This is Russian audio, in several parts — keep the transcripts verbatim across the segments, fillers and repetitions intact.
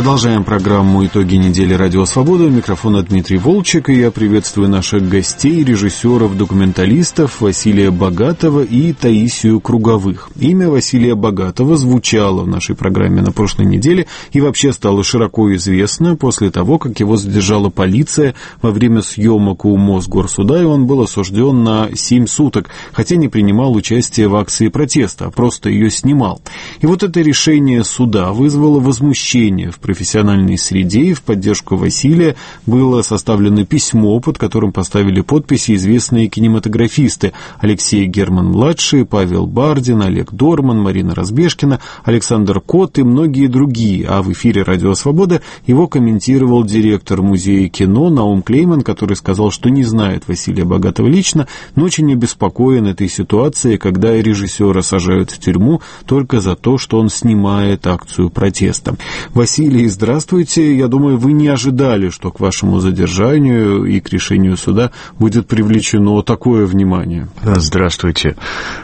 Продолжаем программу «Итоги недели. Радио Свобода». У микрофона Дмитрий Волчек, и я приветствую наших гостей, режиссеров, документалистов Василия Богатова и Таисию Круговых. Имя Василия Богатова звучало в нашей программе на прошлой неделе и вообще стало широко известно после того, как его задержала полиция во время съемок у Мосгорсуда, и он был осужден на семь суток, хотя не принимал участие в акции протеста, а просто ее снимал. И вот это решение суда вызвало возмущение в профессиональной среде, и в поддержку Василия было составлено письмо, под которым поставили подписи известные кинематографисты: Алексей Герман-младший, Павел Бардин, Олег Дорман, Марина Разбежкина, Александр Кот и многие другие. А в эфире «Радио Свобода» его комментировал директор музея кино Наум Клейман, который сказал, что не знает Василия Богатова лично, но очень обеспокоен этой ситуацией, когда режиссера сажают в тюрьму только за то, что он снимает акцию протеста. Василий, здравствуйте. Я думаю, вы не ожидали, что к вашему задержанию и к решению суда будет привлечено такое внимание. Здравствуйте.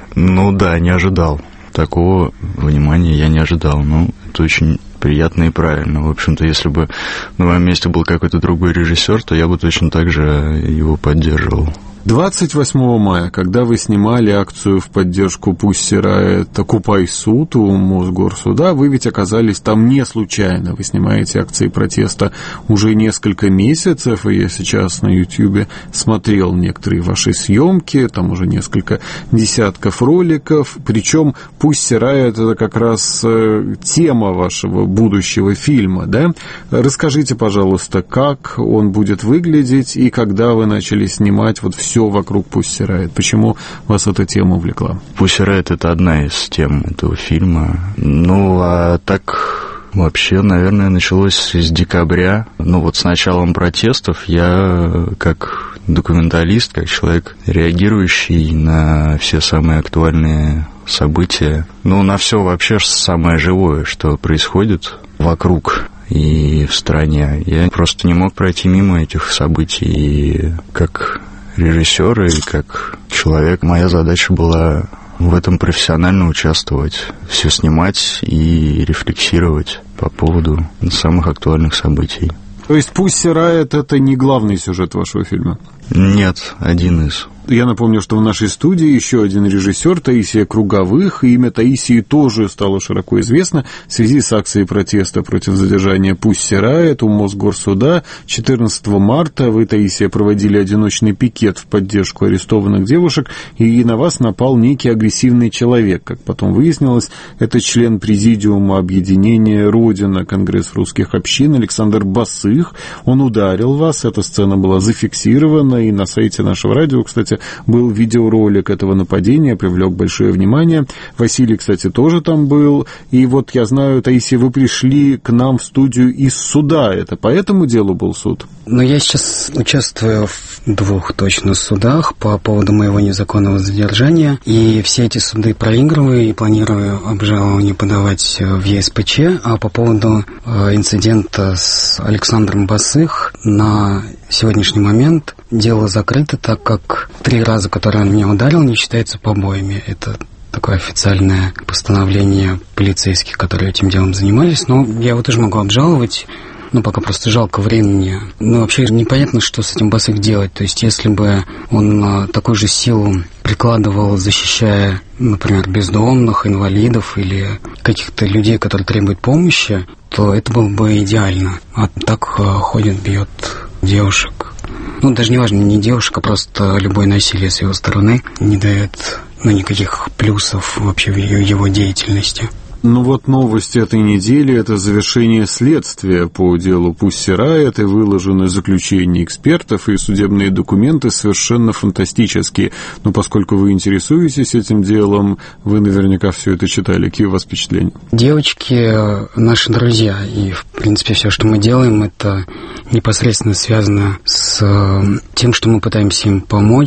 Ну да, не ожидал. Такого внимания я не ожидал. Ну, это очень приятно и правильно. В общем-то, если бы на моем месте был какой-то другой режиссер, то я бы точно так же его поддерживал. двадцать восьмого мая, когда вы снимали акцию в поддержку «Пусть Riot» «Окупай суд» у Мосгорсуда, вы ведь оказались там не случайно. Вы снимаете акции протеста уже несколько месяцев, и я сейчас на Ютьюбе смотрел некоторые ваши съемки, там уже несколько десятков роликов, причем «Пусть Riot» — это как раз тема вашего будущего фильма, да? Расскажите, пожалуйста, как он будет выглядеть и когда вы начали снимать вот все вокруг «Пусть Riot». Почему вас эта тема увлекла? «Пусть Riot» — это одна из тем этого фильма. Ну, а так вообще, наверное, началось с декабря. Ну, вот с началом протестов я, как документалист, как человек, реагирующий на все самые актуальные события, ну, на все вообще самое живое, что происходит вокруг и в стране, я просто не мог пройти мимо этих событий. И как режиссер и как человек, моя задача была в этом профессионально участвовать, все снимать и рефлексировать по поводу самых актуальных событий. То есть «Пусть Riot» — это не главный сюжет вашего фильма? Нет, один из. Я напомню, что в нашей студии еще один режиссер, Таисия Круговых. И имя Таисии тоже стало широко известно в связи с акцией протеста против задержания «Пусть Riot» у Мосгорсуда. четырнадцатого марта вы, Таисия, проводили одиночный пикет в поддержку арестованных девушек, и на вас напал некий агрессивный человек. Как потом выяснилось, это член президиума объединения «Родина», Конгресс русских общин, Александр Басых. Он ударил вас, эта сцена была зафиксирована, и на сайте нашего радио, кстати, был видеоролик этого нападения, привлек большое внимание. Василий, кстати, тоже там был. И вот я знаю, Таисия, вы пришли к нам в студию из суда. Это по этому делу был суд? Ну, я сейчас участвую в двух точно судах по поводу моего незаконного задержания. И все эти суды проигрываю и планирую обжалование подавать в Е С П Ч. А по поводу э, инцидента с Александром Басых на сегодняшний момент дело закрыто, так как три раза, которые он меня ударил, не считается побоями. Это такое официальное постановление полицейских, которые этим делом занимались. Но я его тоже могу обжаловать. Ну, пока просто жалко времени. Ну, вообще непонятно, что с этим Басых делать. То есть, если бы он такую же силу прикладывал, защищая, например, бездомных, инвалидов или каких-то людей, которые требуют помощи, то это было бы идеально. А так ходит, бьет девушек. Ну, даже не важно, не девушка, просто любое насилие с его стороны не дает, ну, никаких плюсов вообще в его деятельности. Ну вот новость этой недели – это завершение следствия по делу «Пусть Riot», и выложены заключения экспертов и судебные документы совершенно фантастические. Но поскольку вы интересуетесь этим делом, вы наверняка все это читали. Какие у вас впечатления? Девочки – наши друзья, и, в принципе, все, что мы делаем, это непосредственно связано с тем, что мы пытаемся им помочь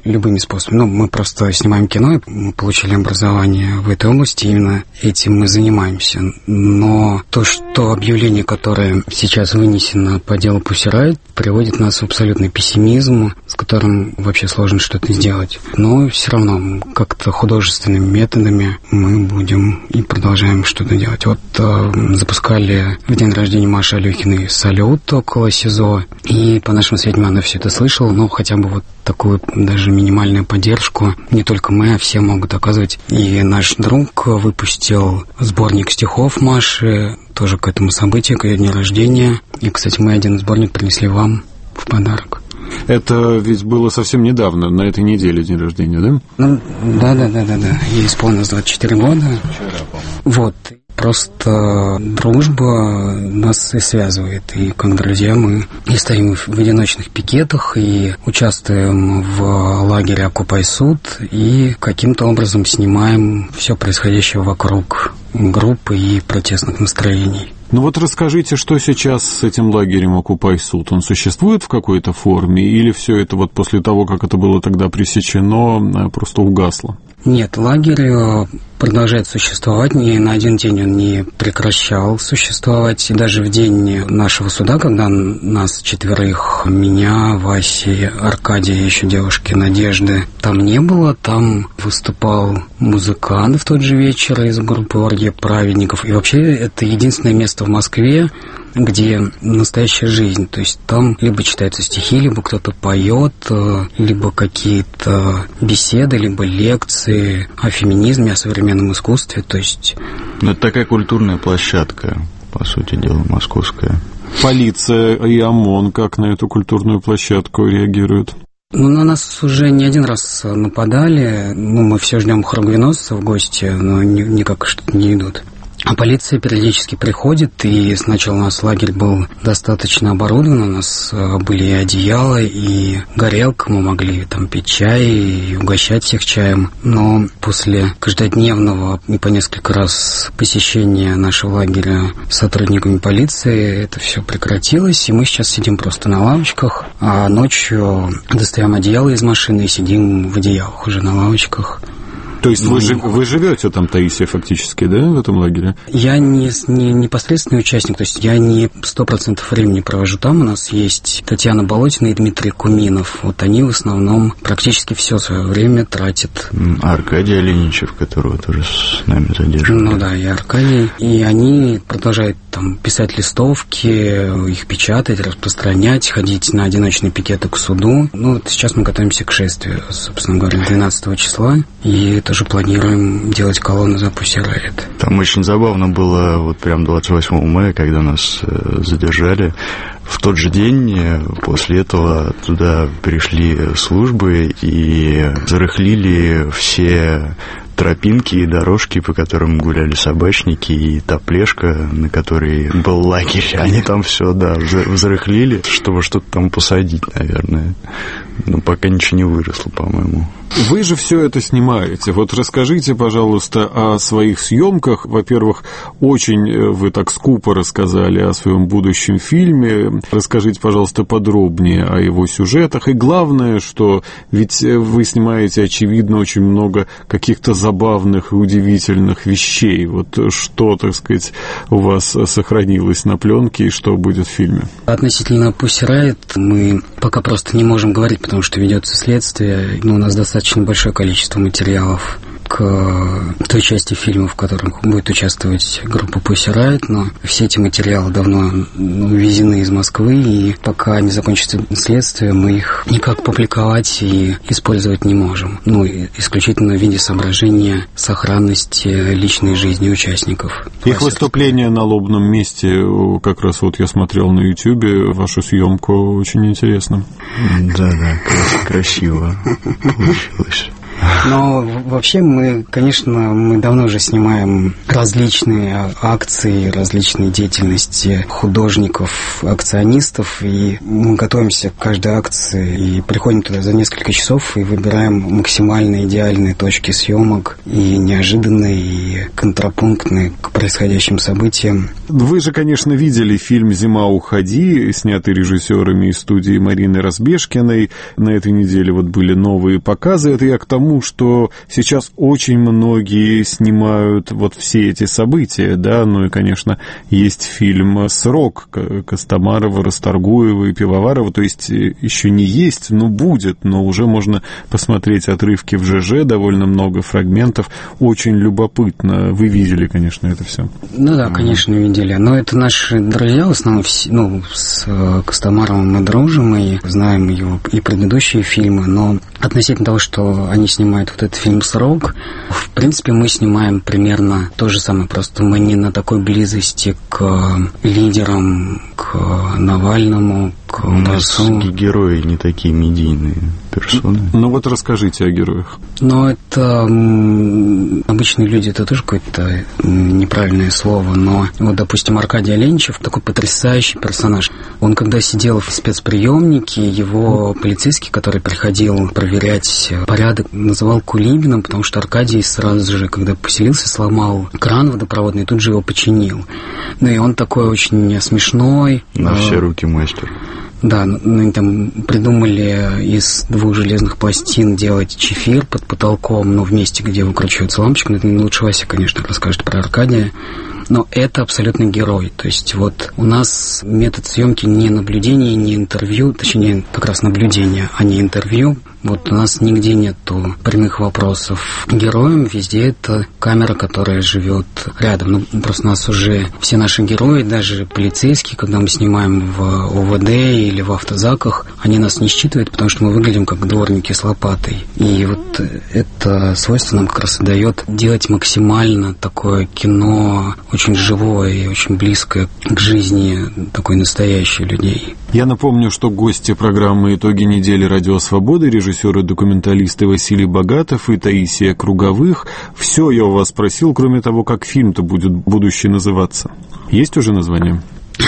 любыми способами. Ну, мы просто снимаем кино, мы получили образование в этой области, именно этим мы занимаемся. Но то, что объявление, которое сейчас вынесено по делу Pussy Riot, приводит нас в абсолютный пессимизм, с которым вообще сложно что-то сделать. Но все равно как-то художественными методами мы будем и продолжаем что-то делать. Вот э, запускали в день рождения Маши Алехиной салют около СИЗО, и по нашим сведениям она все это слышала, но хотя бы вот такую даже минимальную поддержку не только мы, а все могут оказывать. И наш друг выпустил сборник стихов Маши тоже к этому событию, к ее дню рождения. И, кстати, мы один сборник принесли вам в подарок. Это ведь было совсем недавно, на этой неделе день рождения, да? Ну, да-да-да-да-да. Ей исполнилось двадцать четыре года. Вчера, по-моему. Вот. Просто дружба нас и связывает. И как друзья мы и стоим в одиночных пикетах, и участвуем в лагере «Окупай суд», и каким-то образом снимаем все происходящее вокруг группы и протестных настроений. Ну вот расскажите, что сейчас с этим лагерем «Окупай суд»? Он существует в какой-то форме, или все это вот после того, как это было тогда пресечено, просто угасло? Нет, лагерь продолжает существовать, ни на один день он не прекращал существовать. И даже в день нашего суда, когда нас четверых, меня, Васи, Аркадия, еще девушки Надежды, там не было, там выступал музыкант в тот же вечер из группы «Оргия праведников». И вообще это единственное место в Москве, где настоящая жизнь. То есть там либо читаются стихи, либо кто-то поет, либо какие-то беседы, либо лекции о феминизме, о современном искусстве. То есть... Ну, это такая культурная площадка, по сути дела, московская. Полиция и ОМОН как на эту культурную площадку реагируют? Ну, на нас уже не один раз нападали. Ну, мы все ждем хоргвеносцев в гости, но никак что-то не идут. А полиция периодически приходит, и сначала у нас лагерь был достаточно оборудован, у нас были и одеяла, и горелка, мы могли там пить чай и угощать всех чаем. Но после каждодневного и по несколько раз посещения нашего лагеря сотрудниками полиции это все прекратилось, и мы сейчас сидим просто на лавочках, а ночью достаем одеяло из машины и сидим в одеялах уже на лавочках. То есть вы, жив, вы живете там, Таисия, фактически, да, в этом лагере? Я не, не непосредственный участник, то есть я не сто процентов времени провожу там. У нас есть Татьяна Болотина и Дмитрий Куминов. Вот они в основном практически все свое время тратят. Аркадий Оленичев, которого тоже с нами задерживали. Ну да, и Аркадий. И они продолжают там писать листовки, их печатать, распространять, ходить на одиночные пикеты к суду. Ну вот сейчас мы готовимся к шествию, собственно говоря, двенадцатого числа. И тоже планируем делать колонну за Pussy Riot. Там очень забавно было, вот прям двадцать восьмого мая, когда нас э, задержали. В тот же день после этого туда пришли службы и зарыхлили все тропинки и дорожки, по которым гуляли собачники, и та плешка, на которой был лагерь. Они там все, да, взрыхлили, чтобы что-то там посадить, наверное. Но пока ничего не выросло, по-моему. Вы же все это снимаете. Вот расскажите, пожалуйста, о своих съемках. Во-первых, очень вы так скупо рассказали о своем будущем фильме. Расскажите, пожалуйста, подробнее о его сюжетах. И главное, что ведь вы снимаете, очевидно, очень много каких-то забавных и удивительных вещей. Вот что, так сказать, у вас сохранилось на пленке и что будет в фильме? Относительно Pussy Riot мы пока просто не можем говорить, потому что ведется следствие. Но у нас достаточно большое количество материалов к той части фильма, в которых будет участвовать группа Pussy Riot, но все эти материалы давно увезены из Москвы, и пока не закончится следствие, мы их никак публиковать и использовать не можем. Ну, исключительно в виде соображения сохранности личной жизни участников. Их выступление на лобном месте, как раз вот я смотрел на Ютьюбе вашу съемку, очень интересно. Да-да, красиво получилось. Но вообще мы, конечно, мы давно уже снимаем различные акции, различные деятельности художников, акционистов, и мы готовимся к каждой акции и приходим туда за несколько часов и выбираем максимально идеальные точки съемок и неожиданные, и контрапунктные к происходящим событиям. Вы же, конечно, видели фильм «Зима, уходи», снятый режиссерами из студии Марины Разбежкиной. На этой неделе вот были новые показы. Это я к тому, что сейчас очень многие снимают вот все эти события, да, ну и, конечно, есть фильм «Срок» Костомарова, Расторгуева и Пивоварова, то есть еще не есть, но будет, но уже можно посмотреть отрывки в ЖЖ, довольно много фрагментов, очень любопытно. Вы видели, конечно, это все. Ну да, конечно, видели, но это наши друзья, в основном, ну, с Костомаровым мы дружим и знаем его и предыдущие фильмы, но относительно того, что они снимают вот этот фильм «Срок», в принципе, мы снимаем примерно то же самое, просто мы не на такой близости к лидерам, к Навальному, к У нас герои не такие медийные персоны. Ну вот расскажите о героях. Но это обычные люди, это тоже какое-то неправильное слово, но вот, допустим, Аркадий Оленичев такой потрясающий персонаж. Он, когда сидел в спецприемнике, его полицейский, который приходил проверять порядок, называл Кулибиным, потому что Аркадий сразу же, когда поселился, сломал кран водопроводный и тут же его починил. Ну и он такой очень смешной. На все руки мастер. Да, ну, они там придумали из двух железных пластин делать чефир под потолком, но в месте, где выкручивается лампочка. Это лучше Вася, конечно, расскажет про Аркадия. Но это абсолютно герой. То есть вот у нас метод съемки не наблюдение, не интервью, точнее, как раз наблюдение, а не интервью. Вот у нас нигде нету прямых вопросов к героям, везде это камера, которая живет рядом. Ну, просто у нас уже все наши герои, даже полицейские, когда мы снимаем в ОВД или в автозаках, они нас не считывают, потому что мы выглядим как дворники с лопатой. И вот это свойство нам как раз и дает делать максимально такое кино, очень живое и очень близкое к жизни, такой настоящей людей. Я напомню, что гости программы «Итоги недели. Радио Свободы», режиссеры-документалисты Василий Богатов и Таисия Круговых. Все я у вас спросил, кроме того, как фильм-то будет будущий называться. Есть уже название?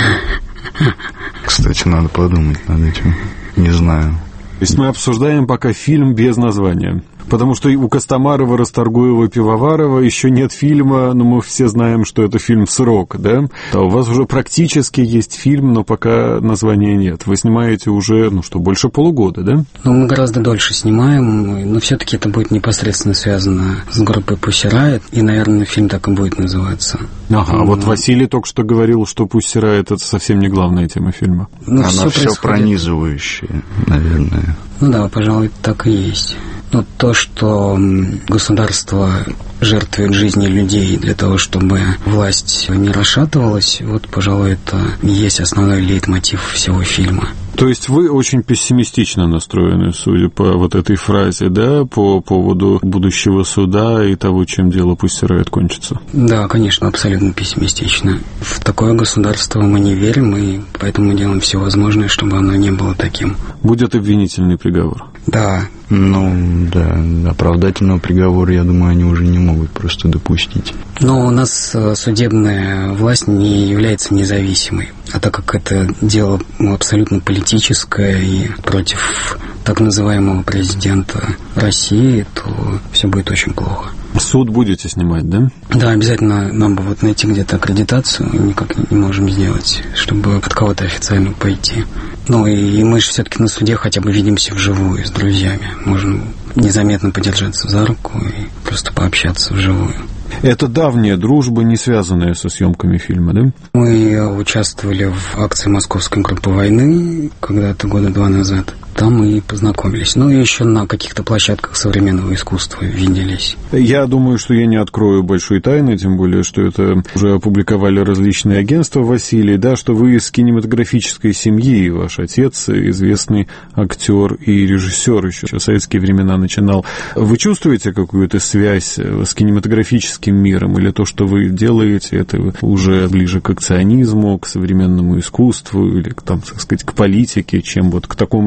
Кстати, надо подумать над этим. Не знаю. То есть мы обсуждаем пока фильм без названия. Потому что у Костомарова, Расторгуева, Пивоварова еще нет фильма, но мы все знаем, что это фильм «Срок», да? А у вас уже практически есть фильм, но пока названия нет. Вы снимаете уже, ну что, больше полугода, да? Ну, мы гораздо дольше снимаем, но все-таки это будет непосредственно связано с группой Pussy Riot, и, наверное, фильм так и будет называться. Ага, а вот Василий только что говорил, что Pussy Riot — это совсем не главная тема фильма. Ну, Она все, все пронизывающая, наверное. Ну да, пожалуй, так и есть. Ну, то, что государство жертвует жизни людей для того, чтобы власть не расшатывалась, вот, пожалуй, это и есть основной лейтмотив всего фильма. То есть вы очень пессимистично настроены, судя по вот этой фразе, да, по поводу будущего суда и того, чем дело Pussy Riot кончится? Да, конечно, абсолютно пессимистично. В такое государство мы не верим, и поэтому делаем все возможное, чтобы оно не было таким. Будет обвинительный приговор? Да. Ну, да, оправдательного приговора, я думаю, они уже не могут просто допустить. Но у нас судебная власть не является независимой. А так как это дело ну, абсолютно политическое и против так называемого президента России, то все будет очень плохо. Суд будете снимать, да? Да, обязательно нам бы вот найти где-то аккредитацию, никак не можем сделать, чтобы от кого-то официально пойти. Ну и мы же все-таки на суде хотя бы видимся вживую с друзьями. Можем незаметно подержаться за руку и просто пообщаться вживую. Это давняя дружба, не связанная со съемками фильма, да? Мы участвовали в акции Московской группы войны когда-то года два назад. Там мы и познакомились. Ну, и еще на каких-то площадках современного искусства виделись. Я думаю, что я не открою большой тайны, тем более, что это уже опубликовали различные агентства, Василий, да, что вы из кинематографической семьи, ваш отец известный актер и режиссер, еще в советские времена начинал. Вы чувствуете какую-то связь с кинематографическим миром, или то, что вы делаете, это уже ближе к акционизму, к современному искусству, или, там, так сказать, к политике, чем вот к такому кинематографу,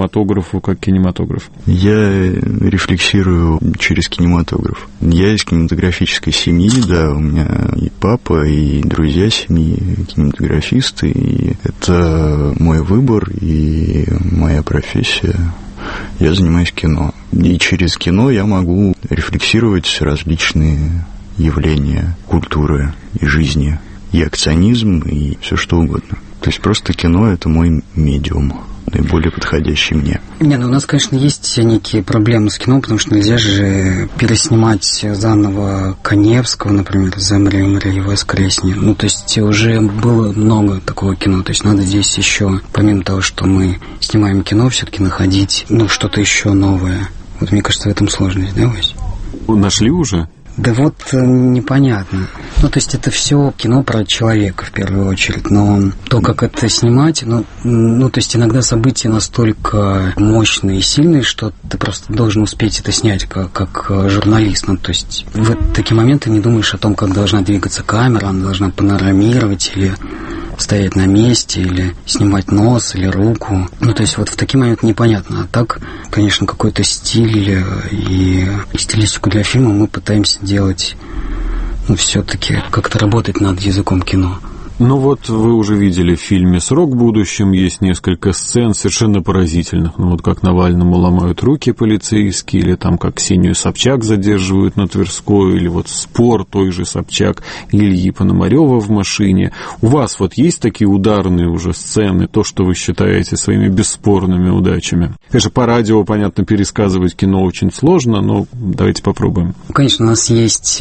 кинематографу как кинематограф? Я рефлексирую через кинематограф. Я из кинематографической семьи, да, у меня и папа, и друзья семьи кинематографисты, и это мой выбор и моя профессия. Я занимаюсь кино. И через кино я могу рефлексировать различные явления культуры и жизни, и акционизм, и все что угодно. То есть просто кино – это мой медиум, наиболее подходящий мне. Не, ну у нас, конечно, есть некие проблемы с кино, потому что нельзя же переснимать заново Каневского, например, «Замри, умри и воскресни». Ну, то есть уже было много такого кино. То есть надо здесь еще, помимо того, что мы снимаем кино, все-таки находить, ну, что-то еще новое. Вот мне кажется, в этом сложность, да, Вась? Нашли уже? Да вот непонятно. Ну, то есть это все кино про человека в первую очередь, но то, как это снимать, ну, ну, то есть иногда события настолько мощные и сильные, что ты просто должен успеть это снять как, как журналист. Ну, то есть в такие моменты не думаешь о том, как должна двигаться камера, она должна панорамировать или стоять на месте, или снимать нос, или руку. Ну, то есть вот в такие моменты непонятно. А так, конечно, какой-то стиль и стилистику для фильма мы пытаемся делать, ну, все-таки как-то работать над языком кино. Ну вот вы уже видели в фильме «Срок в будущем», есть несколько сцен совершенно поразительных. Ну вот как Навальному ломают руки полицейские, или там как Ксению Собчак задерживают на Тверской, или вот спор той же Собчак и Ильи Пономарёва в машине. У вас вот есть такие ударные уже сцены, то, что вы считаете своими бесспорными удачами? Конечно, по радио, понятно, пересказывать кино очень сложно, но давайте попробуем. Конечно, у нас есть,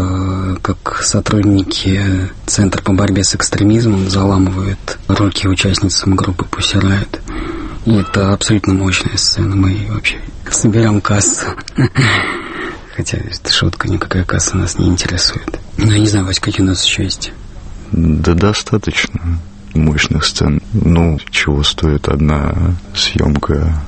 как сотрудники Центра по борьбе с экстремизмом, заламывают руки участницам группы Pussy Riot. И это абсолютно мощная сцена. Мы вообще соберем кассу. Хотя это шутка, никакая касса нас не интересует. Ну, я не знаю, Вась, какие у нас еще есть? Да достаточно мощных сцен. Ну, чего стоит одна съемка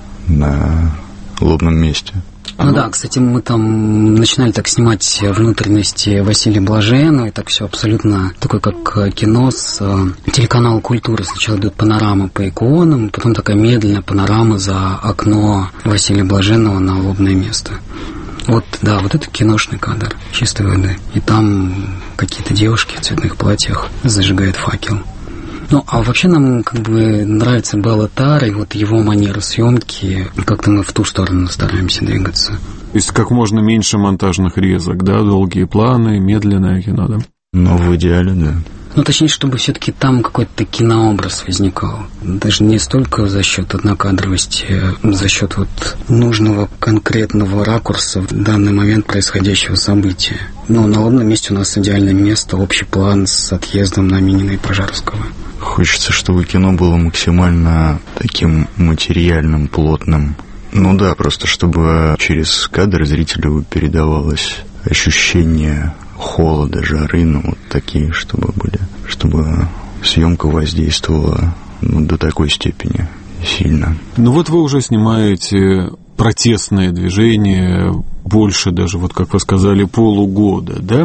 на лобном месте. Ну да, кстати, мы там начинали так снимать внутренности Василия Блаженного, и так все абсолютно такое, как кино с телеканала «Культура». Сначала идет панорама по иконам, потом такая медленная панорама за окно Василия Блаженного на лобное место. Вот, да, вот это киношный кадр чистой воды. И там какие-то девушки в цветных платьях зажигают факел. Ну, а вообще нам как бы нравится Белла Тар, и вот его манера съемки, как-то мы в ту сторону стараемся двигаться. То есть как можно меньше монтажных резок, да, долгие планы, медленное кино, да? Ну, в идеале, да. Ну, точнее, чтобы все-таки там какой-то кинообраз возникал. Даже не столько за счет однокадровости, а за счет вот нужного конкретного ракурса в данный момент происходящего события. Ну, на лобном месте у нас идеальное место, общий план с отъездом на Минина и Пожарского. Хочется, чтобы кино было максимально таким материальным, плотным. Ну да, просто чтобы через кадр зрителю передавалось ощущение холода, жары, ну вот такие, чтобы были, чтобы съемка воздействовала, ну, до такой степени сильно. Ну вот вы уже снимаете протестное движение больше даже, вот как вы сказали, полугода, да,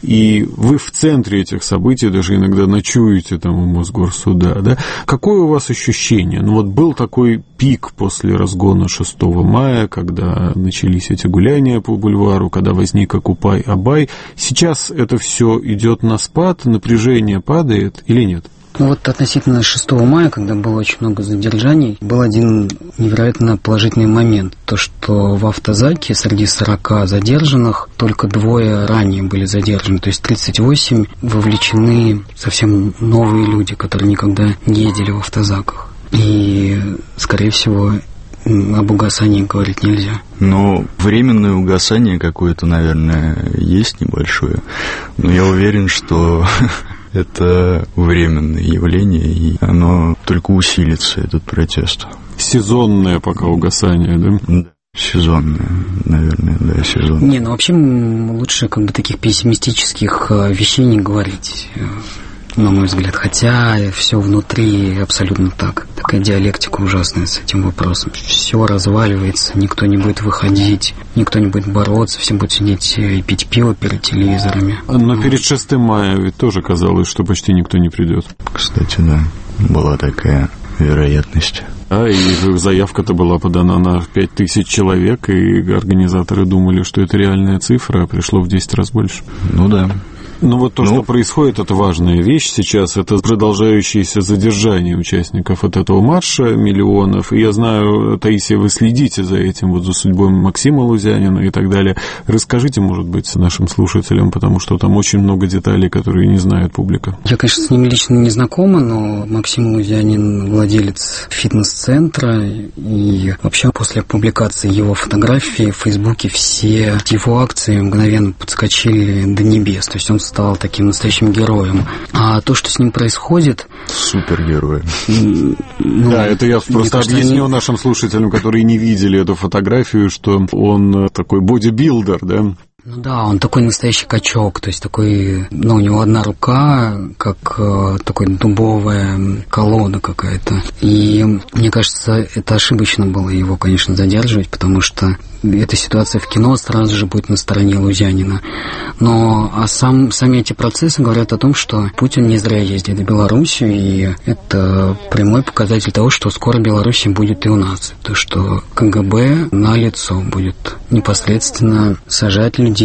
и вы в центре этих событий даже иногда ночуете там у Мосгорсуда, да. Какое у вас ощущение? Ну вот был такой пик после разгона шестого мая, когда начались эти гуляния по бульвару, когда возник «Окупай-Абай». Сейчас это все идет на спад, напряжение падает или нет? Ну вот относительно шестого мая, когда было очень много задержаний, был один невероятно положительный момент. То, что в автозаке среди сорока задержанных только двое ранее были задержаны. То есть тридцать восемь вовлечены совсем новые люди, которые никогда не ездили в автозаках. И, скорее всего, об угасании говорить нельзя. Но временное угасание какое-то, наверное, есть небольшое. Но я уверен, что это временное явление, и оно только усилится, этот протест. Сезонное пока угасание, да? Да, сезонное, наверное, да, сезонное. Не, ну вообще лучше как бы таких пессимистических вещей не говорить, на мой взгляд. Хотя все внутри абсолютно так. Такая диалектика ужасная с этим вопросом. Все разваливается, никто не будет выходить, никто не будет бороться, все будут сидеть и пить пиво перед телевизорами. Но перед шестым мая ведь тоже казалось, что почти никто не придет. Кстати, да, была такая вероятность. А, и заявка-то была подана на пять тысяч человек, и организаторы думали, что это реальная цифра, а пришло в десять раз больше. Ну да. Ну вот то, ну, что происходит, это важная вещь сейчас, это продолжающееся задержание участников вот этого марша миллионов. И я знаю, Таисия, вы следите за этим, вот за судьбой Максима Лузянина и так далее. Расскажите, может быть, нашим слушателям, потому что там очень много деталей, которые не знает публика. Я, конечно, с ним лично не знакома, но Максим Лузянин владелец фитнес-центра, и вообще после публикации его фотографии в Фейсбуке все его акции мгновенно подскочили до небес. То есть он стал таким настоящим героем. А то, что с ним происходит... Супергерой. Ну, да, это я просто кажется, объясню они... нашим слушателям, которые не видели эту фотографию, что он такой бодибилдер, да? Ну да, он такой настоящий качок, то есть такой, ну, у него одна рука, как э, такой дубовая колода какая-то. И мне кажется, это ошибочно было его, конечно, задерживать, потому что эта ситуация в кино сразу же будет на стороне Лузянина. Но а сам, сами эти процессы говорят о том, что Путин не зря ездит в Белоруссию, и это прямой показатель того, что скоро Белоруссия будет и у нас. То, что КГБ налицо будет непосредственно сажать людей,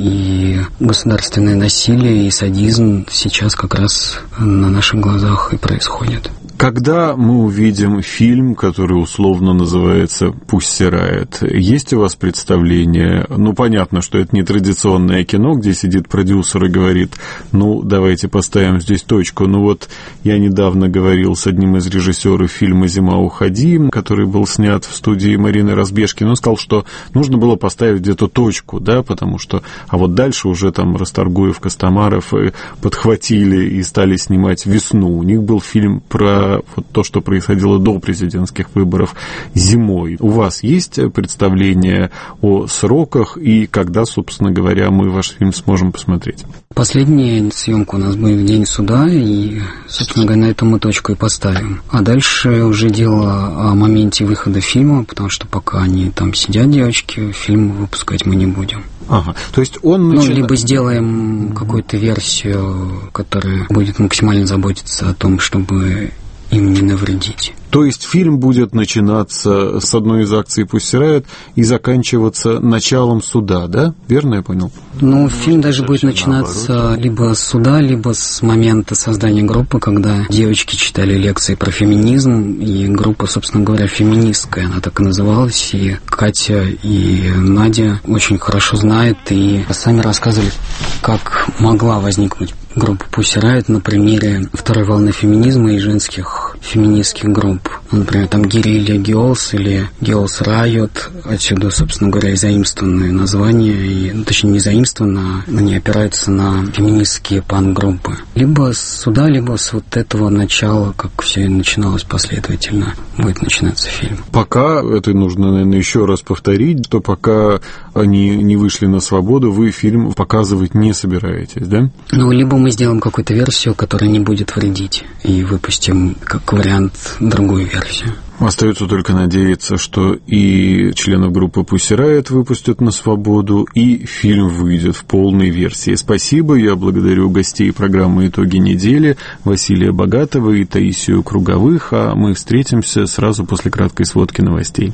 и государственное насилие и садизм сейчас как раз на наших глазах и происходит. Когда мы увидим фильм, который условно называется «Пусть Riot», есть у вас представление? Ну, понятно, что это не традиционное кино, где сидит продюсер и говорит, ну, давайте поставим здесь точку. Ну, вот я недавно говорил с одним из режиссеров фильма «Зима, уходи», который был снят в студии Марины Разбежкиной. Он сказал, что нужно было поставить где-то точку, да, потому что... А вот дальше уже там Расторгуев, Костомаров подхватили и стали снимать «Весну». У них был фильм про вот то, что происходило до президентских выборов зимой. У вас есть представление о сроках и когда, собственно говоря, мы ваш фильм сможем посмотреть? Последняя съемка у нас будет в день суда, и, собственно говоря, на эту мы точку и поставим. А дальше уже дело о моменте выхода фильма, потому что пока они там сидят, девочки, фильм выпускать мы не будем. Ага, то есть он... Ну, начи... либо сделаем какую-то версию, которая будет максимально заботиться о том, чтобы им не навредить. То есть фильм будет начинаться с одной из акций «Пусть Riot» и заканчиваться началом суда, да? Верно я понял? Ну, фильм даже будет начинаться наоборот. Либо с суда, либо с момента создания группы, когда девочки читали лекции про феминизм, и группа, собственно говоря, феминистская, она так и называлась, и Катя и Надя очень хорошо знают и сами рассказывали, как могла возникнуть группа «Пусть Riot» на примере второй волны феминизма и женских феминистских групп. Например, там «Guerrilla Girls» или «Girls Riot». Отсюда, собственно говоря, и заимствованные названия, и, ну, точнее, не заимствованно, они опираются на феминистские панк-группы. Либо с суда, либо с вот этого начала, как все и начиналось последовательно, будет начинаться фильм. Пока, это нужно, наверное, еще раз повторить, то пока они не вышли на свободу, вы фильм показывать не собираетесь, да? Ну, либо мы сделаем какую-то версию, которая не будет вредить, и выпустим как вариант другую версию. Остается только надеяться, что и членов группы «Пусть Riot» выпустят на свободу, и фильм выйдет в полной версии. Спасибо, я благодарю гостей программы «Итоги недели» Василия Богатова и Таисию Круговых, а мы встретимся сразу после краткой сводки новостей.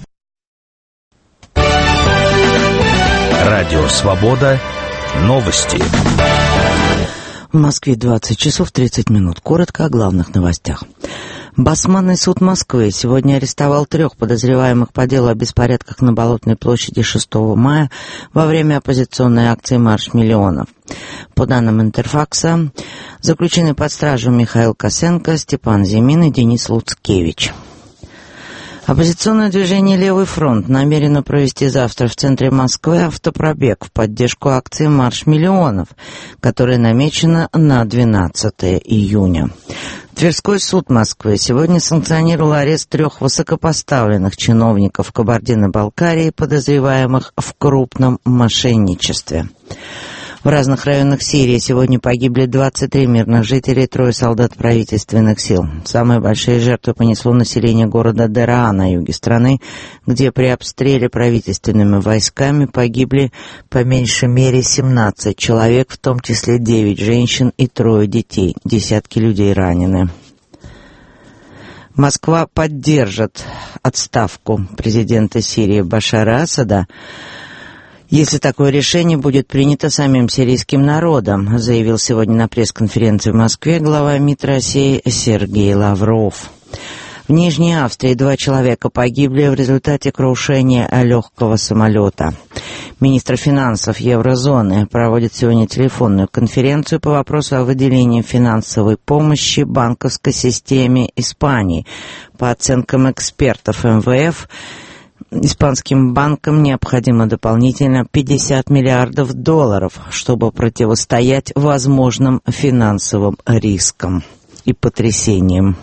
Радио «Свобода». Новости. В Москве двадцать часов тридцать минут. Коротко о главных новостях. Басманный суд Москвы сегодня арестовал трех подозреваемых по делу о беспорядках на Болотной площади шестого мая во время оппозиционной акции «Марш миллионов». По данным Интерфакса, заключены под стражу Михаил Косенко, Степан Зимин и Денис Луцкевич. Оппозиционное движение «Левый фронт» намерено провести завтра в центре Москвы автопробег в поддержку акции «Марш миллионов», которая намечена на двенадцатое июня. Тверской суд Москвы сегодня санкционировал арест трех высокопоставленных чиновников Кабардино-Балкарии, подозреваемых в крупном мошенничестве. В разных районах Сирии сегодня погибли двадцать три мирных жителей и трое солдат правительственных сил. Самые большие жертвы понесло население города Дераа на юге страны, где при обстреле правительственными войсками погибли по меньшей мере семнадцать человек, в том числе девять женщин и трое детей. Десятки людей ранены. Москва поддержит отставку президента Сирии Башара Асада, если такое решение будет принято самим сирийским народом, заявил сегодня на пресс-конференции в Москве глава МИД России Сергей Лавров. В Нижней Австрии два человека погибли в результате крушения легкого самолета. Министр финансов еврозоны проводит сегодня телефонную конференцию по вопросу о выделении финансовой помощи банковской системе Испании. По оценкам экспертов эм вэ эф, испанским банкам необходимо дополнительно пятьдесят миллиардов долларов, чтобы противостоять возможным финансовым рискам и потрясениям.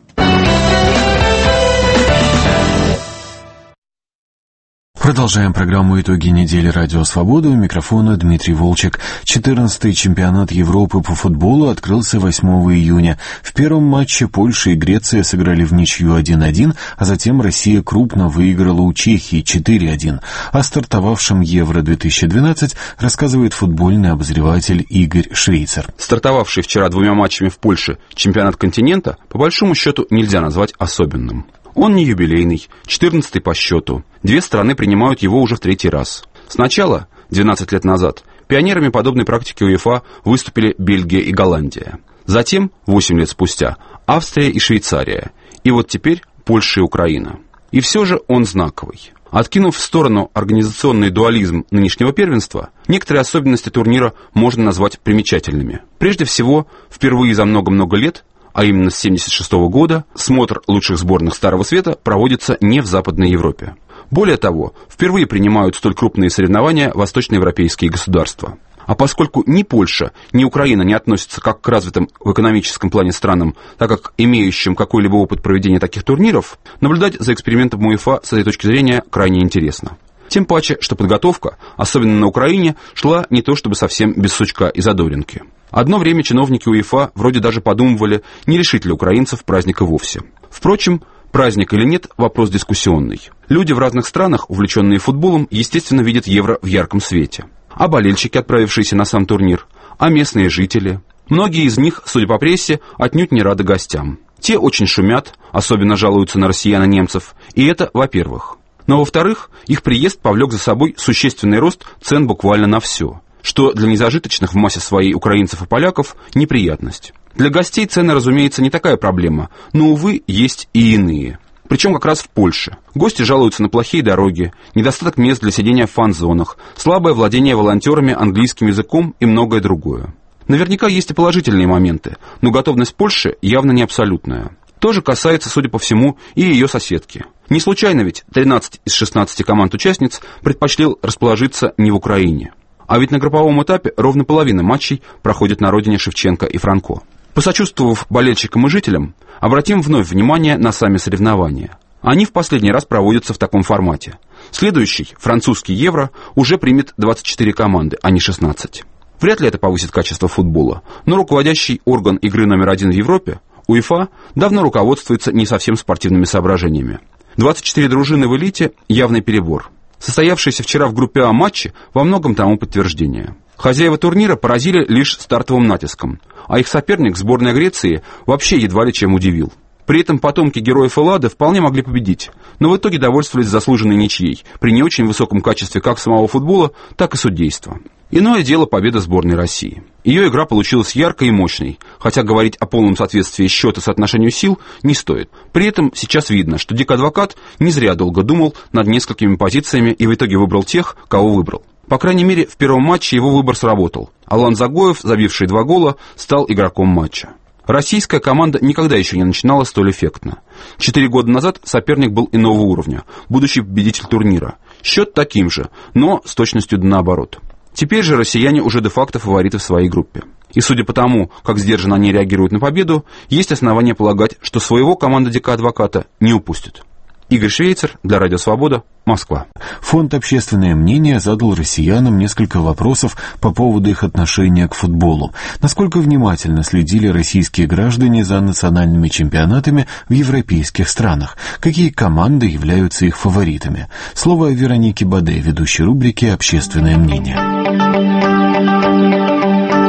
Продолжаем программу «Итоги недели. Радио Свобода». У микрофона Дмитрий Волчек. четырнадцатый чемпионат Европы по футболу открылся восьмого июня. В первом матче Польша и Греция сыграли в ничью один один, а затем Россия крупно выиграла у Чехии четыре один. О стартовавшем Евро-две тысячи двенадцать рассказывает футбольный обозреватель Игорь Швейцер. Стартовавший вчера двумя матчами в Польше чемпионат континента по большому счету нельзя назвать особенным. Он не юбилейный, четырнадцатый по счету. Две страны принимают его уже в третий раз. Сначала, двенадцать лет назад, пионерами подобной практики УЕФА выступили Бельгия и Голландия. Затем, восемь лет спустя, Австрия и Швейцария. И вот теперь Польша и Украина. И все же он знаковый. Откинув в сторону организационный дуализм нынешнего первенства, некоторые особенности турнира можно назвать примечательными. Прежде всего, впервые за много-много лет, а именно с семьдесят шестого года, смотр лучших сборных Старого Света проводится не в Западной Европе. Более того, впервые принимают столь крупные соревнования восточноевропейские государства. А поскольку ни Польша, ни Украина не относятся как к развитым в экономическом плане странам, так как имеющим какой-либо опыт проведения таких турниров, наблюдать за экспериментом УЕФА с этой точки зрения крайне интересно. Тем паче, что подготовка, особенно на Украине, шла не то чтобы совсем без сучка и задоринки. Одно время чиновники УЕФА вроде даже подумывали, не решить ли украинцев праздник и вовсе. Впрочем, праздник или нет – вопрос дискуссионный. Люди в разных странах, увлеченные футболом, естественно, видят Евро в ярком свете. А болельщики, отправившиеся на сам турнир, а местные жители. Многие из них, судя по прессе, отнюдь не рады гостям. Те очень шумят, особенно жалуются на россиян и немцев, и это во-первых. Но во-вторых, их приезд повлек за собой существенный рост цен буквально на все, что для незажиточных в массе своей украинцев и поляков неприятность. Для гостей цены, разумеется, не такая проблема, но, увы, есть и иные. Причем как раз в Польше. Гости жалуются на плохие дороги, недостаток мест для сидения в фан-зонах, слабое владение волонтерами английским языком и многое другое. Наверняка есть и положительные моменты, но готовность Польши явно не абсолютная. То же касается, судя по всему, и ее соседки. Не случайно ведь тринадцать из шестнадцати команд-участниц предпочли расположиться не в Украине. А ведь на групповом этапе ровно половина матчей проходит на родине Шевченко и Франко. Посочувствовав болельщикам и жителям, обратим вновь внимание на сами соревнования. Они в последний раз проводятся в таком формате. Следующий, французский Евро, уже примет двадцать четыре команды, а не шестнадцать. Вряд ли это повысит качество футбола, но руководящий орган игры номер один в Европе, УЕФА, давно руководствуется не совсем спортивными соображениями. двадцать четыре дружины в элите – явный перебор. Состоявшиеся вчера в группе А матчи во многом тому подтверждение. Хозяева турнира поразили лишь стартовым натиском, а их соперник, сборная Греции, вообще едва ли чем удивил. При этом потомки героев Эллады вполне могли победить, но в итоге довольствовались заслуженной ничьей при не очень высоком качестве как самого футбола, так и судейства. Иное дело победа сборной России. Ее игра получилась яркой и мощной, хотя говорить о полном соответствии счета соотношению сил не стоит. При этом сейчас видно, что Дик Адвокат не зря долго думал над несколькими позициями и в итоге выбрал тех, кого выбрал. По крайней мере, в первом матче его выбор сработал. Алан Загоев, забивший два гола, стал игроком матча. Российская команда никогда еще не начинала столь эффектно. Четыре года назад соперник был иного уровня, будущий победитель турнира. Счет таким же, но с точностью да наоборот. Теперь же россияне уже де-факто фавориты в своей группе. И судя по тому, как сдержанно они реагируют на победу, есть основания полагать, что своего команда Дика Адвоката не упустит. Игорь Швейцер для Радио Свобода, Москва. Фонд «Общественное мнение» задал россиянам несколько вопросов по поводу их отношения к футболу. Насколько внимательно следили российские граждане за национальными чемпионатами в европейских странах? Какие команды являются их фаворитами? Слово Веронике Баде, ведущей рубрики «Общественное мнение».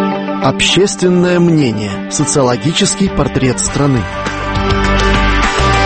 Общественное мнение. Социологический портрет страны.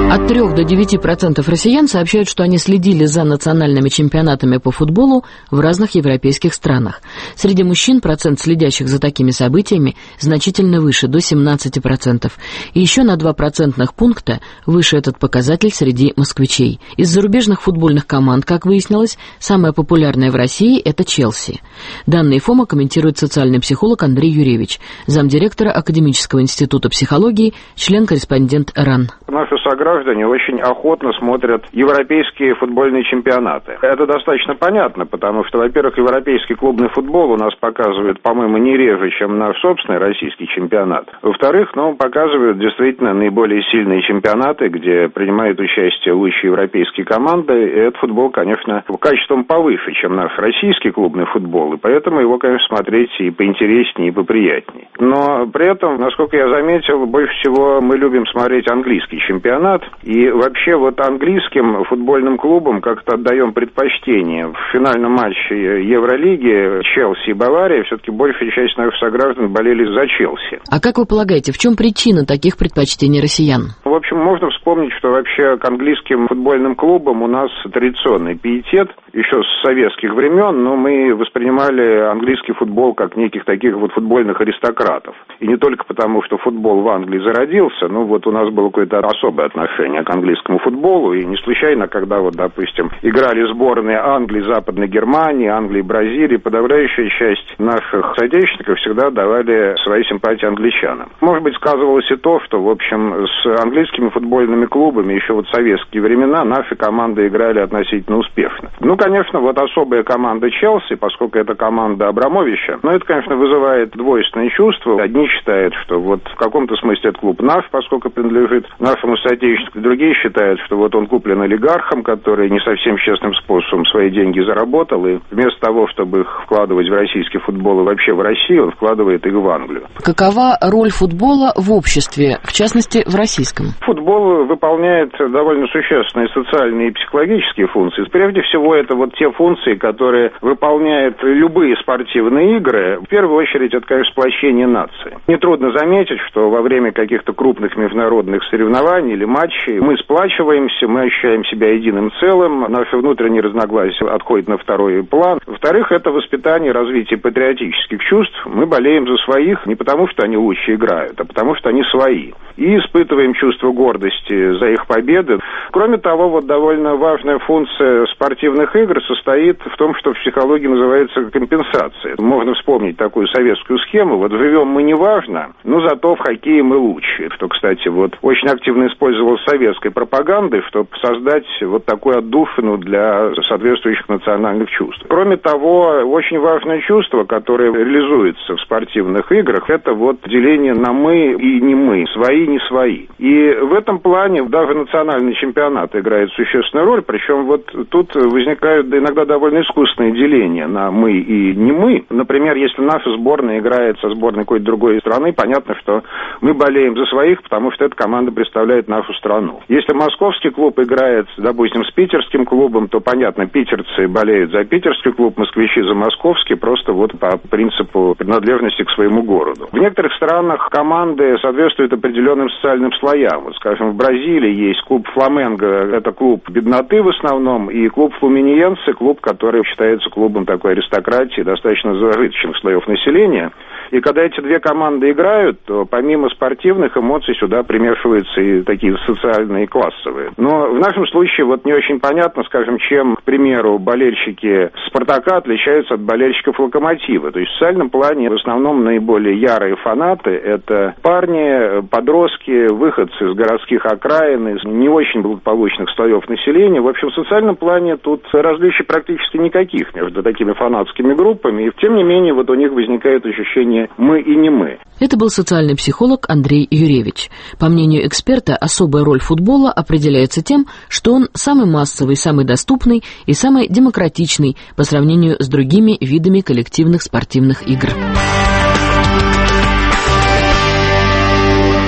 От трёх до девяти процентов россиян сообщают, что они следили за национальными чемпионатами по футболу в разных европейских странах. Среди мужчин процент следящих за такими событиями значительно выше, до семнадцати процентов. И еще на два процентных пункта выше этот показатель среди москвичей. Из зарубежных футбольных команд, как выяснилось, самая популярная в России – это Челси. Данные ФОМа комментирует социальный психолог Андрей Юревич, замдиректора Академического института психологии, член-корреспондент РАН. Наши сограждане очень охотно смотрят европейские футбольные чемпионаты. Это достаточно понятно, потому что, во-первых, европейский клубный футбол у нас показывает, по-моему, не реже, чем наш собственный российский чемпионат. Во-вторых, ну, показывают действительно наиболее сильные чемпионаты, где принимают участие лучшие европейские команды. И этот футбол, конечно, качеством повыше, чем наш российский клубный футбол, и поэтому его, конечно, смотреть и поинтереснее, и поприятнее. Но при этом, насколько я заметил, больше всего мы любим смотреть английский чемпионат. И вообще вот английским футбольным клубам как-то отдаем предпочтение. В финальном матче Евролиги Челси и Бавария все-таки большая часть наших сограждан болели за Челси. А как вы полагаете, в чем причина таких предпочтений россиян? В общем, можно вспомнить, что вообще к английским футбольным клубам у нас традиционный пиетет еще с советских времен, но мы воспринимали английский футбол как неких таких вот футбольных аристократов. И не только потому, что футбол в Англии зародился, но вот у нас было какое-то особое отношение к английскому футболу, и не случайно, когда вот, допустим, играли сборные Англии, Западной Германии, Англии, Бразилии, подавляющая часть наших соотечественников всегда давали свои симпатии англичанам. Может быть, сказывалось и то, что, в общем, с английскими футбольными клубами еще вот в советские времена наши команды играли относительно успешно. Ну, конечно, вот особая команда Челси, поскольку это команда Абрамовича, но это, конечно, вызывает двойственные чувства. Одни считают, что вот в каком-то смысле этот клуб наш, поскольку принадлежит нашему соотечественнику, другие считают, что вот он куплен олигархом, который не совсем честным способом свои деньги заработал, и вместо того, чтобы их вкладывать в российский футбол и вообще в Россию, он вкладывает их в Англию. Какова роль футбола в обществе, в частности, в российском? Футбол выполняет довольно существенные социальные и психологические функции. Прежде всего, это вот те функции, которые выполняют любые спортивные игры. В первую очередь, это, конечно, сплочение нации. Нетрудно заметить, что во время каких-то крупных международных соревнований или матчей мы сплачиваемся, мы ощущаем себя единым целым, наши внутренние разногласия отходят на второй план. Во-вторых, это воспитание, развитие патриотических чувств. Мы болеем за своих не потому, что они лучше играют, а потому, что они свои. И испытываем чувство гордости за их победы. Кроме того, вот довольно важная функция спортивных игр состоит в том, что в психологии называется компенсация. Можно вспомнить такую советскую схему. Вот живем мы неважно, но зато в хоккее мы лучше. Что, кстати, вот очень активно использовалось советской пропагандой, чтобы создать вот такую отдушину для соответствующих национальных чувств. Кроме того, очень важное чувство, которое реализуется в спортивных играх, это вот деление на мы и не мы, свои, не свои. И в этом плане даже национальный чемпионат играет существенную роль, причем вот тут возникают иногда довольно искусственные деления на мы и не мы. Например, если наша сборная играет со сборной какой-то другой страны, понятно, что мы болеем за своих, потому что эта команда представляет нашу страну. Если московский клуб играет, допустим, с питерским клубом, то, понятно, питерцы болеют за питерский клуб, москвичи за московский, просто вот по принципу принадлежности к своему городу. В некоторых странах команды соответствуют определенным социальным слоям. Вот, скажем, в Бразилии есть клуб Фламенго, это клуб бедноты в основном, и клуб Флуминьенсе, клуб, который считается клубом такой аристократии, достаточно зажиточных слоев населения. И когда эти две команды играют, то помимо спортивных эмоций сюда примешиваются и такие социальные и классовые. Но в нашем случае вот не очень понятно, скажем, чем, к примеру, болельщики «Спартака» отличаются от болельщиков «Локомотива». То есть в социальном плане в основном наиболее ярые фанаты – это парни, подростки, выходцы из городских окраин, из не очень благополучных слоев населения. В общем, в социальном плане тут различий практически никаких между такими фанатскими группами. И тем не менее вот у них возникает ощущение «мы и не мы». Это был социальный психолог Андрей Юревич. По мнению эксперта, особая роль футбола определяется тем, что он самый массовый, самый доступный и самый демократичный по сравнению с другими видами коллективных спортивных игр.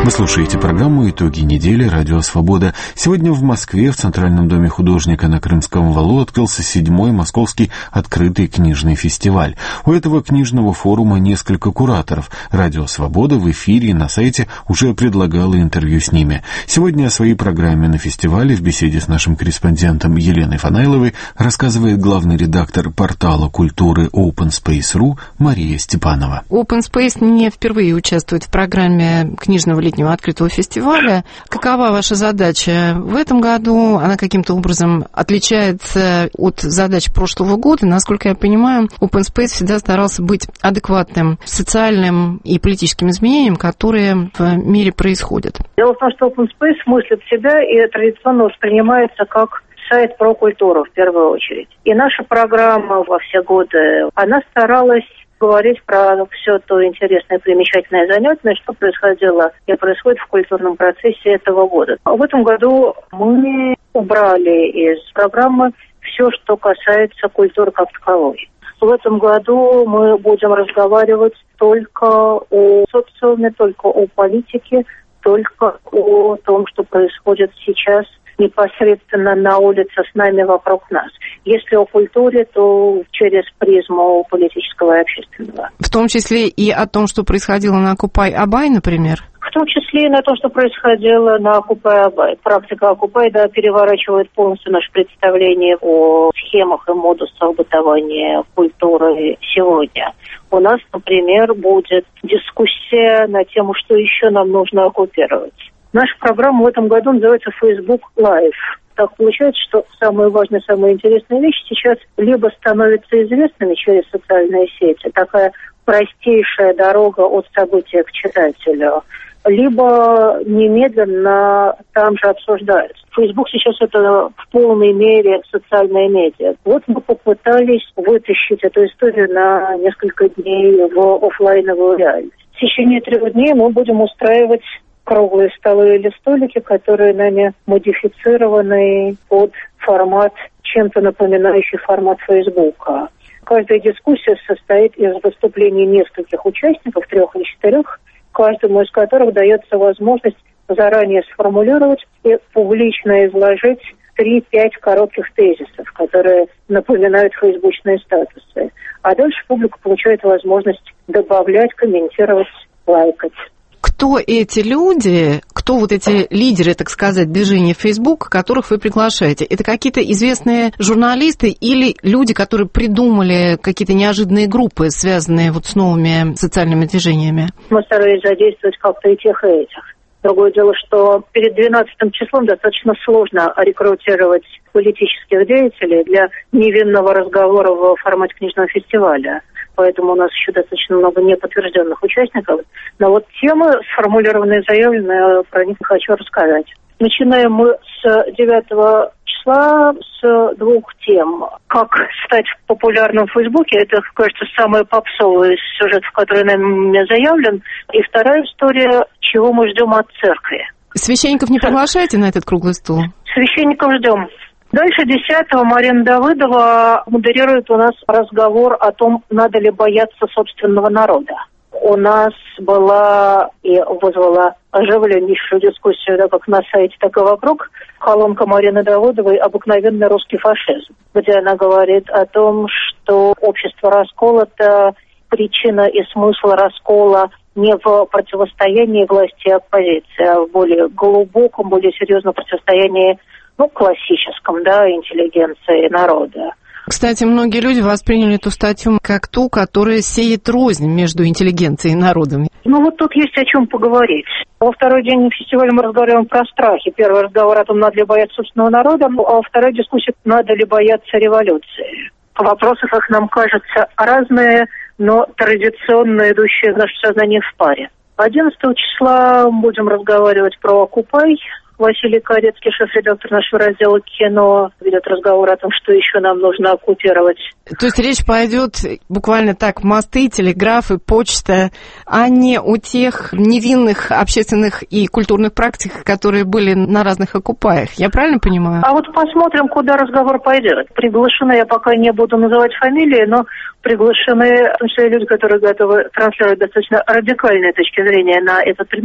Вы слушаете программу «Итоги недели. Радио Свобода». Сегодня в Москве, в Центральном доме художника на Крымском валу, открылся седьмой московский открытый книжный фестиваль. У этого книжного форума несколько кураторов. Радио Свобода в эфире и на сайте уже предлагало интервью с ними. Сегодня о своей программе на фестивале в беседе с нашим корреспондентом Еленой Фанайловой рассказывает главный редактор портала культуры Open Space точка ру Мария Степанова. Open Space не впервые участвует в программе книжного летнего открытого фестиваля. Какова ваша задача в этом году? Она каким-то образом отличается от задач прошлого года. Насколько я понимаю, Open Space всегда старался быть адекватным социальным и политическим изменениям, которые в мире происходят. Дело в том, что Open Space мыслит себя и традиционно воспринимается как сайт про культуру в первую очередь. И наша программа во все годы, она старалась говорить про все то интересное, примечательное, занятное, что происходило и происходит в культурном процессе этого года. В этом году мы убрали из программы все, что касается культуры как таковой. В этом году мы будем разговаривать только о социуме, только о политике, только о том, что происходит сейчас непосредственно на улице с нами, вокруг нас. Если о культуре, то через призму политического и общественного. В том числе и о том, что происходило на Окупай-Абай, например? В том числе и на то, что происходило на Окупай-Абай. Практика Окупай, да, переворачивает полностью наше представление о схемах и модусах бытования культуры сегодня. У нас, например, будет дискуссия на тему, что еще нам нужно оккупировать. Наша программа в этом году называется Facebook Live. Так получается, что самые важные, самые интересные вещи сейчас либо становятся известными через социальные сети, такая простейшая дорога от события к читателю, либо немедленно там же обсуждаются. Facebook сейчас это в полной мере социальные медиа. Вот мы попытались вытащить эту историю на несколько дней в офлайновую реальность. В течение трех дней мы будем устраивать круглые столы или столики, которые нами модифицированы под формат, чем-то напоминающий формат Фейсбука. Каждая дискуссия состоит из выступлений нескольких участников, трех или четырех, каждому из которых дается возможность заранее сформулировать и публично изложить три-пять коротких тезисов, которые напоминают фейсбучные статусы. А дальше публика получает возможность добавлять, комментировать, лайкать. Кто эти люди, кто вот эти лидеры, так сказать, движения Facebook, которых вы приглашаете? Это какие-то известные журналисты или люди, которые придумали какие-то неожиданные группы, связанные вот с новыми социальными движениями? Мы старались задействовать как-то и тех, и этих. Другое дело, что перед двенадцатым числом достаточно сложно рекрутировать политических деятелей для невинного разговора в формате книжного фестиваля. Поэтому у нас еще достаточно много неподтвержденных участников. Но вот темы, сформулированные и заявленные, про них хочу рассказать. Начинаем мы с девятого числа с двух тем. Как стать популярным в Фейсбуке, это, кажется, самый попсовый сюжет, который нами заявлен. И вторая история, чего мы ждем от церкви. Священников не приглашаете на этот круглый стол? Священников ждем. Дальше десятого Марина Давыдова модерирует у нас разговор о том, надо ли бояться собственного народа. У нас была и вызвала оживленнейшую дискуссию, да, как на сайте, так и вокруг, колонка Марины Давыдовой «Обыкновенный русский фашизм», где она говорит о том, что общество расколото, причина и смысл раскола не в противостоянии власти и оппозиции, а в более глубоком, более серьезном противостоянии, ну, классическом, да, интеллигенции народа. Кстати, многие люди восприняли эту статью как ту, которая сеет рознь между интеллигенцией и народом. Ну, вот тут есть о чем поговорить. Во второй день фестиваля мы разговариваем про страхи. Первый разговор о том, надо ли бояться собственного народа, а вторая дискуссия, надо ли бояться революции. Вопросы, как нам кажется, разные, но традиционно идущие в наше сознание в паре. одиннадцатого числа будем разговаривать про Окупай. Василий Корецкий, шеф-редактор нашего раздела кино, ведет разговор о том, что еще нам нужно оккупировать. То есть речь пойдет буквально так: мосты, телеграфы, почта, а не о тех невинных общественных и культурных практиках, которые были на разных оккупаях. Я правильно понимаю? А вот посмотрим, куда разговор пойдет. Приглашены, я пока не буду называть фамилии, но приглашены, в том числе, люди, которые готовы транслировать достаточно радикальные точки зрения на этот предмет.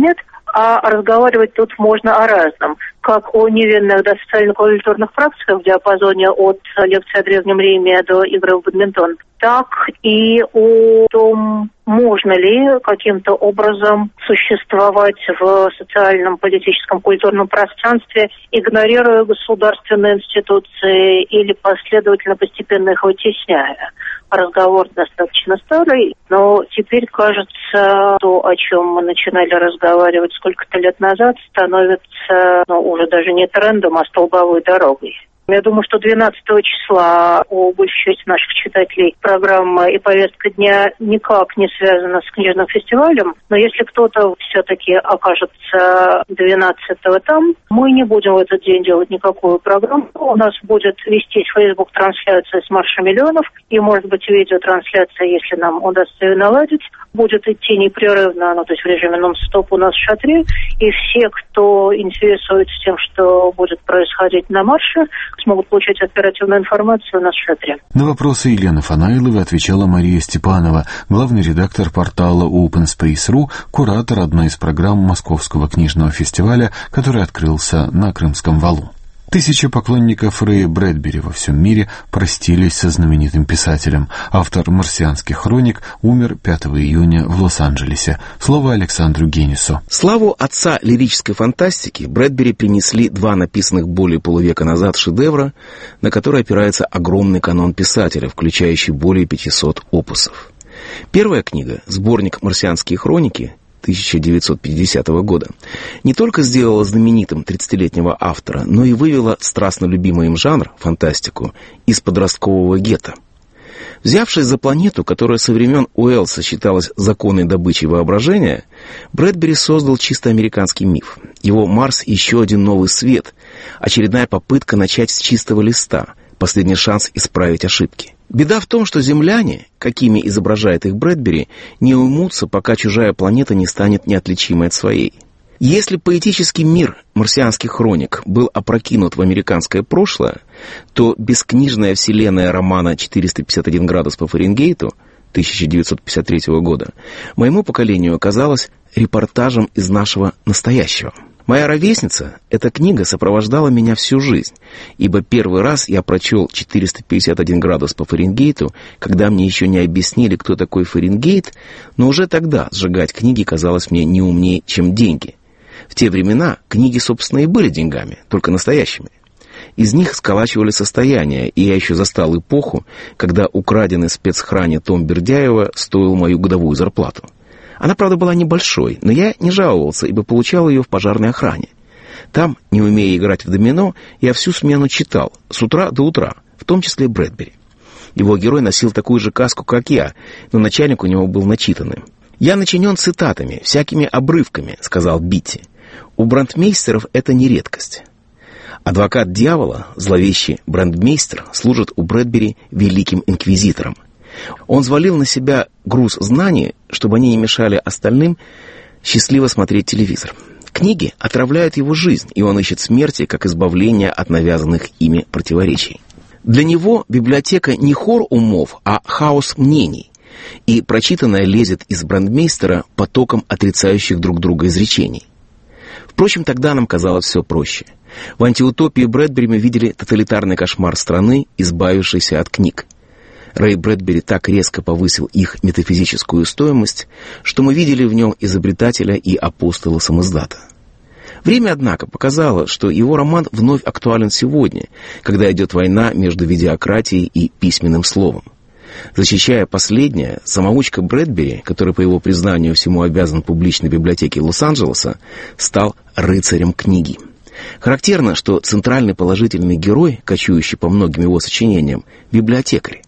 А разговаривать тут можно о разном. Как о невинных до социально-культурных практиках в диапазоне от лекции о Древнем Риме до игры в бадминтон, так и о том, можно ли каким-то образом существовать в социальном, политическом, культурном пространстве, игнорируя государственные институции или последовательно, постепенно их вытесняя. Разговор достаточно старый, но теперь, кажется, то, о чем мы начинали разговаривать сколько-то лет назад, становится ну, уже даже не трендом, а столбовой дорогой. Я думаю, что двенадцатого числа у большей части наших читателей программа и повестка дня никак не связана с книжным фестивалем, но если кто-то все-таки окажется двенадцатого там, мы не будем в этот день делать никакую программу. У нас будет вестись Facebook-трансляция с марша миллионов и, может быть, видеотрансляция, если нам удастся ее наладить, будет идти непрерывно, ну, то есть в режиме нон-стоп у нас в шатре, и все, кто интересуется тем, что будет происходить на марше, смогут получать оперативную информацию на шатре. На вопросы Елены Фанайловой отвечала Мария Степанова, главный редактор портала Open Space точка ру, куратор одной из программ Московского книжного фестиваля, который открылся на Крымском валу. Тысячи поклонников Рэя Брэдбери во всем мире простились со знаменитым писателем. Автор «Марсианских хроник» умер пятого июня в Лос-Анджелесе. Слово Александру Генису. Славу отца лирической фантастики Брэдбери принесли два написанных более полувека назад шедевра, на которые опирается огромный канон писателя, включающий более пятисот опусов. Первая книга, сборник «Марсианские хроники», тысяча девятьсот пятидесятого года, не только сделала знаменитым тридцатилетнего автора, но и вывела страстно любимый им жанр, фантастику, из подросткового гетто. Взявшись за планету, которая со времен Уэллса считалась законной добычей воображения, Брэдбери создал чисто американский миф. Его «Марс» — еще один новый свет, очередная попытка начать с чистого листа, последний шанс исправить ошибки. Беда в том, что земляне, какими изображает их Брэдбери, не уймутся, пока чужая планета не станет неотличимой от своей. Если поэтический мир марсианских хроник был опрокинут в американское прошлое, то бескнижная вселенная романа «четыреста пятьдесят один градус по Фаренгейту» тысяча девятьсот пятьдесят третьего года моему поколению оказалась репортажем из нашего настоящего. «Моя ровесница» — эта книга сопровождала меня всю жизнь, ибо первый раз я прочел «четыреста пятьдесят один градус по Фаренгейту», когда мне еще не объяснили, кто такой Фаренгейт, но уже тогда сжигать книги казалось мне не умнее, чем деньги. В те времена книги, собственно, и были деньгами, только настоящими. Из них сколачивали состояние, и я еще застал эпоху, когда украденный в спецхране том Бердяева стоил мою годовую зарплату. Она, правда, была небольшой, но я не жаловался, ибо получал ее в пожарной охране. Там, не умея играть в домино, я всю смену читал, с утра до утра, в том числе Брэдбери. Его герой носил такую же каску, как я, но начальник у него был начитанным. «Я начинен цитатами, всякими обрывками», — сказал Битти. «У брандмейстеров это не редкость». Адвокат дьявола, зловещий брандмейстер, служит у Брэдбери великим инквизитором. Он взвалил на себя груз знаний, чтобы они не мешали остальным счастливо смотреть телевизор. Книги отравляют его жизнь, и он ищет смерти как избавление от навязанных ими противоречий. Для него библиотека не хор умов, а хаос мнений, и прочитанное лезет из брандмейстера потоком отрицающих друг друга изречений. Впрочем, тогда нам казалось все проще. В антиутопии Брэдбери мы видели тоталитарный кошмар страны, избавившейся от книг. Рэй Брэдбери так резко повысил их метафизическую стоимость, что мы видели в нем изобретателя и апостола-самиздата. Время, однако, показало, что его роман вновь актуален сегодня, когда идет война между видеократией и письменным словом. Защищая последнее, самоучка Брэдбери, который, по его признанию, всему обязан публичной библиотеке Лос-Анджелеса, стал рыцарем книги. Характерно, что центральный положительный герой, кочующий по многим его сочинениям, библиотекарь.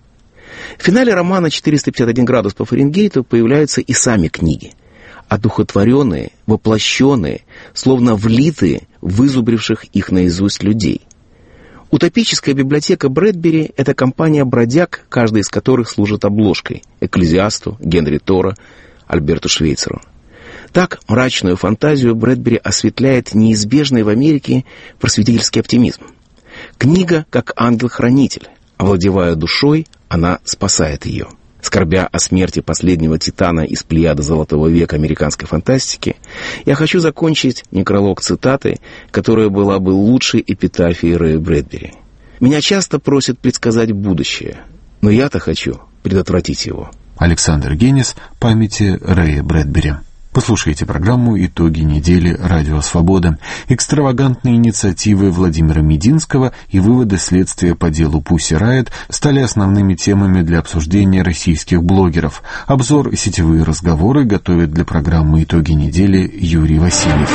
В финале романа «четыреста пятьдесят один градус по Фаренгейту» появляются и сами книги, одухотворенные, воплощенные, словно влитые, вызубривших их наизусть людей. Утопическая библиотека Брэдбери — это компания бродяг, каждый из которых служит обложкой — Экклезиасту, Генри Торо, Альберту Швейцеру. Так мрачную фантазию Брэдбери осветляет неизбежный в Америке просветительский оптимизм. Книга как ангел-хранитель. Овладевая душой, она спасает ее. Скорбя о смерти последнего титана из плеяды золотого века американской фантастики, я хочу закончить некролог цитатой, которая была бы лучшей эпитафией Рэя Брэдбери. Меня часто просят предсказать будущее, но я-то хочу предотвратить его. Александр Генис, памяти Рэя Брэдбери. Послушайте программу «Итоги недели. Радио Свобода». Экстравагантные инициативы Владимира Мединского и выводы следствия по делу Pussy Riot стали основными темами для обсуждения российских блогеров. Обзор и сетевые разговоры готовит для программы «Итоги недели» Юрий Васильев.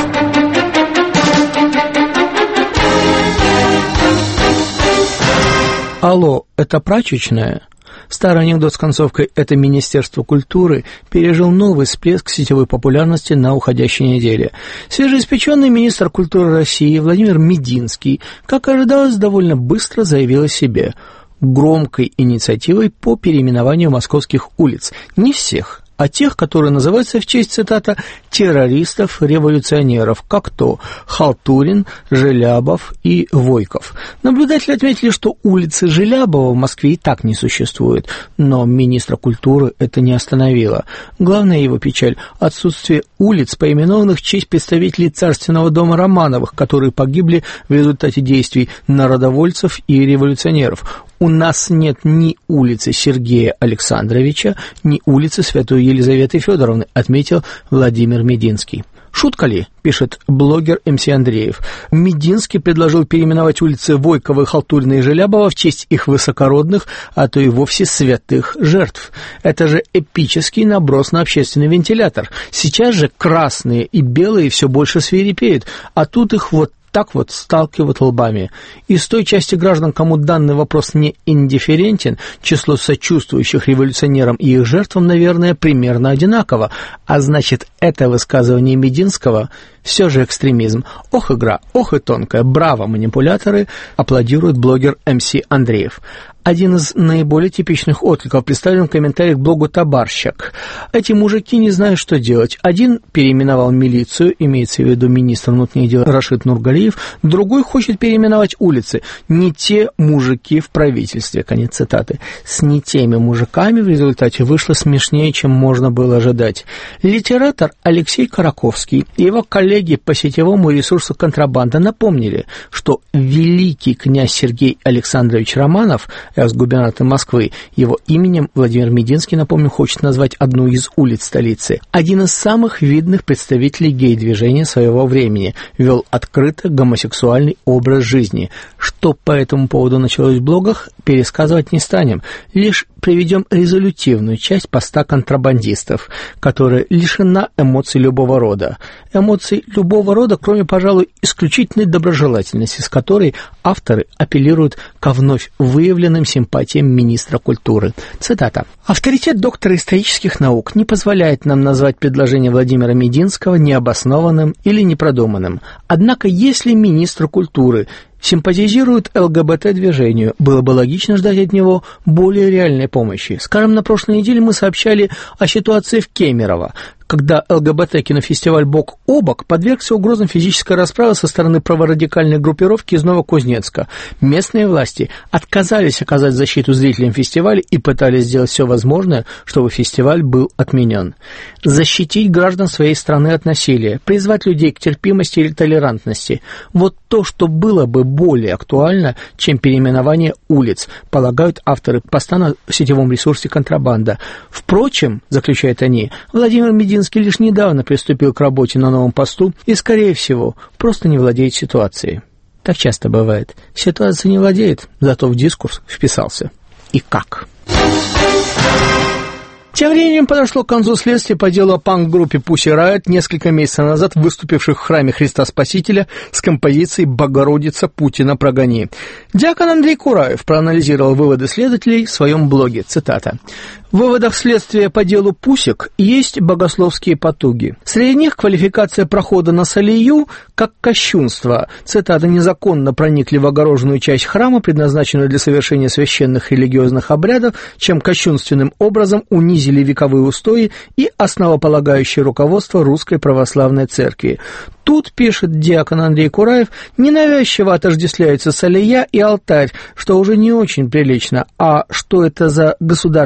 Алло, это прачечная? Старый анекдот с концовкой «это Министерство культуры» пережил новый всплеск сетевой популярности на уходящей неделе. Свежеиспеченный министр культуры России Владимир Мединский, как ожидалось, довольно быстро заявил о себе громкой инициативой по переименованию московских улиц. Не всех, а тех, которые называются в честь, цитата, террористов-революционеров, как то Халтурин, Желябов и Войков. Наблюдатели отметили, что улицы Желябова в Москве и так не существует, но министра культуры это не остановило. Главная его печаль – отсутствие улиц, поименованных в честь представителей царственного дома Романовых, которые погибли в результате действий народовольцев и революционеров. У нас нет ни улицы Сергея Александровича, ни улицы Святой Елизаветы Федоровны, отметил Владимир Мединский. Шутка ли, пишет блогер эм си Андреев. Мединский предложил переименовать улицы Войкова, Халтурина и Желябова в честь их высокородных, а то и вовсе святых жертв. Это же эпический наброс на общественный вентилятор. Сейчас же красные и белые все больше свирепеют, а тут их вот так вот сталкивают лбами. Из той части граждан, кому данный вопрос не индифферентен, число сочувствующих революционерам и их жертвам, наверное, примерно одинаково. А значит, это высказывание Мединского все же экстремизм. Ох, игра, ох и тонкая. Браво, манипуляторы, аплодирует блогер эм си Андреев. Один из наиболее типичных откликов представлен в комментариях к блогу «Табарщик». Эти мужики не знают, что делать. Один переименовал милицию, имеется в виду министр внутренних дел Рашид Нургалиев, другой хочет переименовать улицы. Не те мужики в правительстве. Конец цитаты. С не теми мужиками в результате вышло смешнее, чем можно было ожидать. Литератор Алексей Караковский и его коллеги по сетевому ресурсу «Контрабанда» напомнили, что великий князь Сергей Александрович Романов, экс-губернатор Москвы, его именем Владимир Мединский, напомню, хочет назвать одну из улиц столицы. Один из самых видных представителей гей-движения своего времени, вел открыто гомосексуальный образ жизни. Что по этому поводу началось в блогах, пересказывать не станем, лишь приведем резолютивную часть поста контрабандистов, которая лишена эмоций любого рода. Эмоций любого рода, кроме, пожалуй, исключительной доброжелательности, с которой авторы апеллируют ко вновь выявленным симпатиям министра культуры. Цитата. «Авторитет доктора исторических наук не позволяет нам назвать предложение Владимира Мединского необоснованным или непродуманным. Однако, если министр культуры симпатизирует эл гэ бэ тэ-движению, было бы логично ждать от него более реальной помощи. Скажем, на прошлой неделе мы сообщали о ситуации в Кемерово, когда эл гэ бэ тэ-кинофестиваль «Бок о бок» подвергся угрозам физической расправы со стороны праворадикальной группировки из Новокузнецка. Местные власти отказались оказать защиту зрителям фестиваля и пытались сделать все возможное, чтобы фестиваль был отменен. Защитить граждан своей страны от насилия, призвать людей к терпимости или толерантности – вот то, что было бы более актуально, чем переименование улиц, полагают авторы поста на сетевом ресурсе «Контрабанда». Впрочем, заключают они, Владимир Мединский лишь недавно приступил к работе на новом посту и, скорее всего, просто не владеет ситуацией. Так часто бывает. Ситуация не владеет, зато в дискурс вписался. И как? Тем временем подошло к концу следствие по делу о панк-группе Pussy Riot, несколько месяцев назад выступивших в храме Христа Спасителя с композицией «Богородица, Путина прогони». Диакон Андрей Кураев проанализировал выводы следователей в своем блоге. Цитата. В выводах следствия по делу Пусик есть богословские потуги. Среди них квалификация прохода на Салию как кощунство. Цитата, незаконно проникли в огороженную часть храма, предназначенную для совершения священных религиозных обрядов, чем кощунственным образом унизили вековые устои и основополагающее руководство Русской Православной Церкви. Тут, пишет диакон Андрей Кураев, ненавязчиво отождествляются Салия и алтарь, что уже не очень прилично. А что это за государственный закон,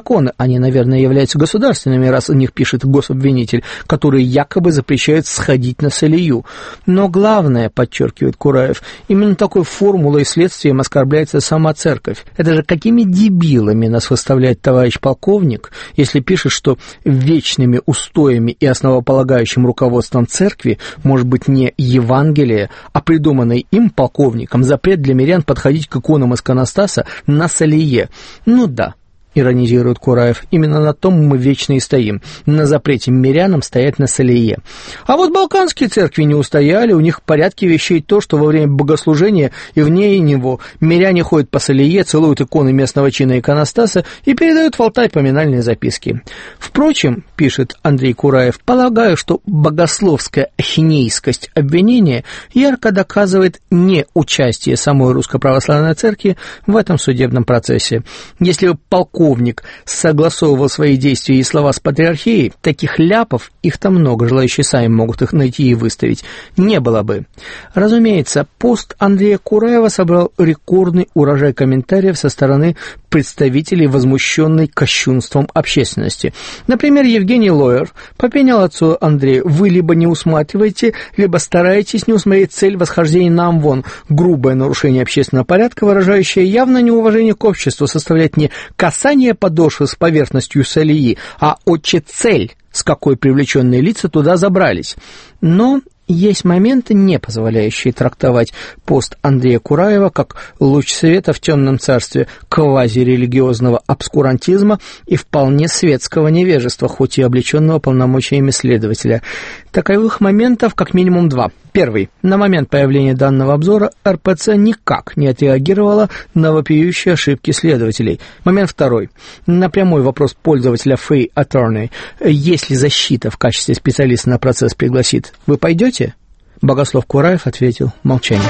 законы, они, наверное, являются государственными, раз о них пишет гособвинитель, которые якобы запрещают сходить на солию. Но главное, подчеркивает Кураев, именно такой формулой и следствием оскорбляется сама церковь. Это же какими дебилами нас выставляет товарищ полковник, если пишет, что вечными устоями и основополагающим руководством церкви может быть не Евангелие, а придуманный им полковником запрет для мирян подходить к иконам иконостаса на солие. Ну да, иронизирует Кураев, именно на том мы вечно и стоим, на запрете мирянам стоять на солие. А вот балканские церкви не устояли, у них в порядке вещей то, что во время богослужения и вне него миряне ходят по солие, целуют иконы местного чина иконостаса и передают в алтарь поминальные записки. Впрочем, пишет Андрей Кураев, полагаю, что богословская ахинейскость обвинения ярко доказывает не участие самой Русской Православной Церкви в этом судебном процессе. Если бы полковник Полковник согласовывал свои действия и слова с патриархией, таких ляпов, их-то много, желающие сами могут их найти и выставить, не было бы. Разумеется, пост Андрея Кураева собрал рекордный урожай комментариев со стороны представителей, возмущенной кощунством общественности. Например, Евгений Лоер попенял отцу Андрею: «Вы либо не усматриваете, либо стараетесь не усмотреть цель восхождения на Амвон. Грубое нарушение общественного порядка, выражающее явное неуважение к обществу, составляет не касание подошвы с поверхностью солии, а отче цель, с какой привлеченные лица туда забрались». Но есть моменты, не позволяющие трактовать пост Андрея Кураева как луч света в темном царстве квазирелигиозного обскурантизма и вполне светского невежества, хоть и облеченного полномочиями следователя. Таковых моментов как минимум два. Первый. На момент появления данного обзора эр пэ цэ никак не отреагировала на вопиющие ошибки следователей. Момент второй. На прямой вопрос пользователя Free Attorney: если защита в качестве специалиста на процесс пригласит, вы пойдете? Богослов Кураев ответил: молчание.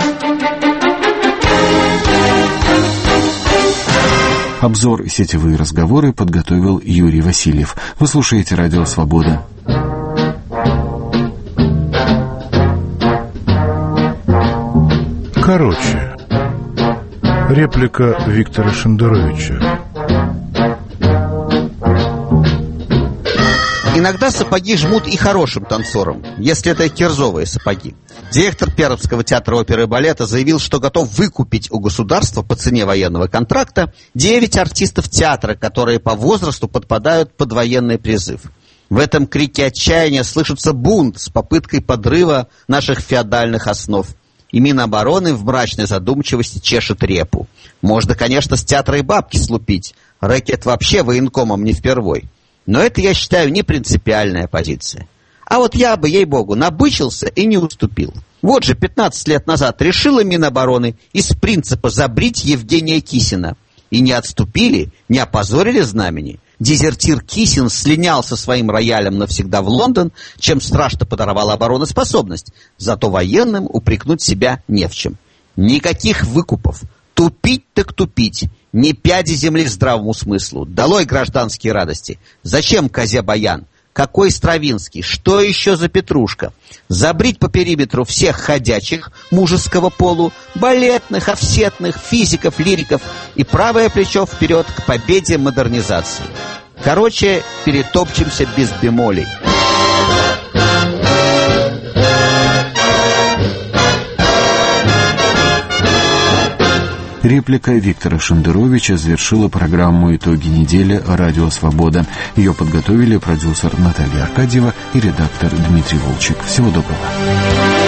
Обзор «Сетевые разговоры» подготовил Юрий Васильев. Вы слушаете «Радио Свобода». Короче, реплика Виктора Шендеровича. Иногда сапоги жмут и хорошим танцорам, если это кирзовые сапоги. Директор Пермского театра оперы и балета заявил, что готов выкупить у государства по цене военного контракта девять артистов театра, которые по возрасту подпадают под военный призыв. В этом крике отчаяния слышится бунт с попыткой подрыва наших феодальных основ. И Минобороны в мрачной задумчивости чешет репу. Можно, конечно, с театра и бабки слупить. Рэкет вообще военкомом не впервой. Но это, я считаю, не принципиальная позиция. А вот я бы, ей-богу, набычился и не уступил. Вот же пятнадцать лет назад решила Минобороны из принципа забрить Евгения Кисина. И не отступили, не опозорили знамени. Дезертир Кисин слинял со своим роялем навсегда в Лондон, чем страшно подорвал обороноспособность. Зато военным упрекнуть себя не в чем. Никаких выкупов. Тупить так тупить. Ни пяди земли здравому смыслу. Долой гражданские радости. Зачем козе баян? Какой Стравинский? Что еще за петрушка? Забрить по периметру всех ходячих мужеского полу, балетных, офсетных, физиков, лириков и правое плечо вперед к победе модернизации. Короче, перетопчемся без бемолей. Реплика Виктора Шендеровича завершила программу «Итоги недели» «Радио Свобода». Ее подготовили продюсер Наталья Аркадьева и редактор Дмитрий Волчек. Всего доброго.